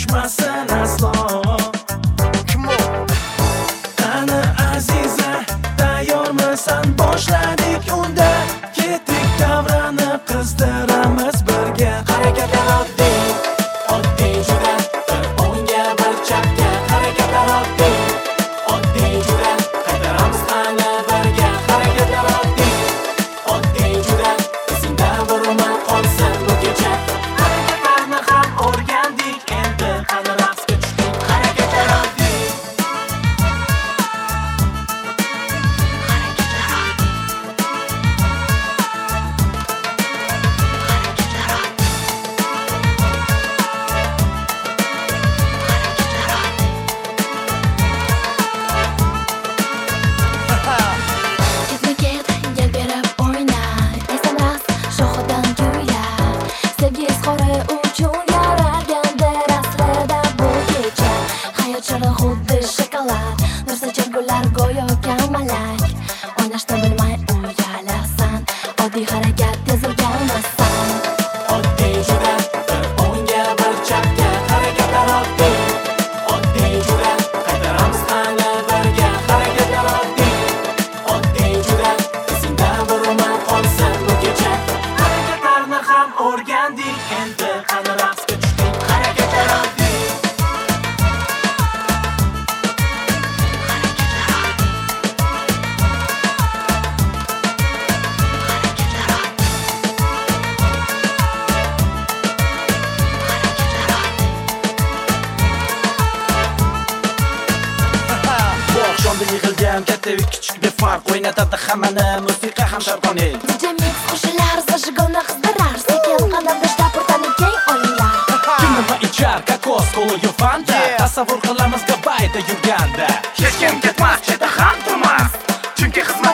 tushmasin aslo. Qani aziza, tayyormisan? Boshladik unda, ketdik davrani qizdiramiz birga. Harakatlar oddiy, oddiy juda, bir o'ngga bir chapga. Harakatlar oddiy, oddiy juda, qaytaramiz qani birga. Harakatlar oddiy, oddiy juda, esingdan burma qolsin bu kecha. Harakatlarni ham o'rgandik, endi qani raqsga tushdik. Harakatlar oddiy. Gel berib o'yna, esamas shoxidan kuylar. Sevgi izhori uchun yaralgandir aslida bu kecha. Hayot shirin xuddi shokolad, nur sochar gullar go'yo kamalak. O'ynashni bilmay uyalasan, oddiy harakat tez o'rganmasan. Oddiy juda, bir o'ngga bir chapga. Harakatlar oddiy, oddiy juda, qaytaramiz qani birga. Harakatlar oddiy, oddiy juda, esingdan burma qolsin bu kecha. Harakatlarni ham o'rgandik, endi qani raqsga tushdik. Harakatlar oddiy. Bu oqshomda yig'ilgan katta va kichik deb farq o'ynatadi hammani musiqa ham sharqoniy. DJ mix qo'shilar, zajigona qizdirar. Sekin qadamda portani keng olinglar. Kim nima ichar, kokos, kola yo fanta. Tasavvur qilamiz Gavayda yurganda. Hech kim ketmas, chetda ham turmas. Chunki xizmat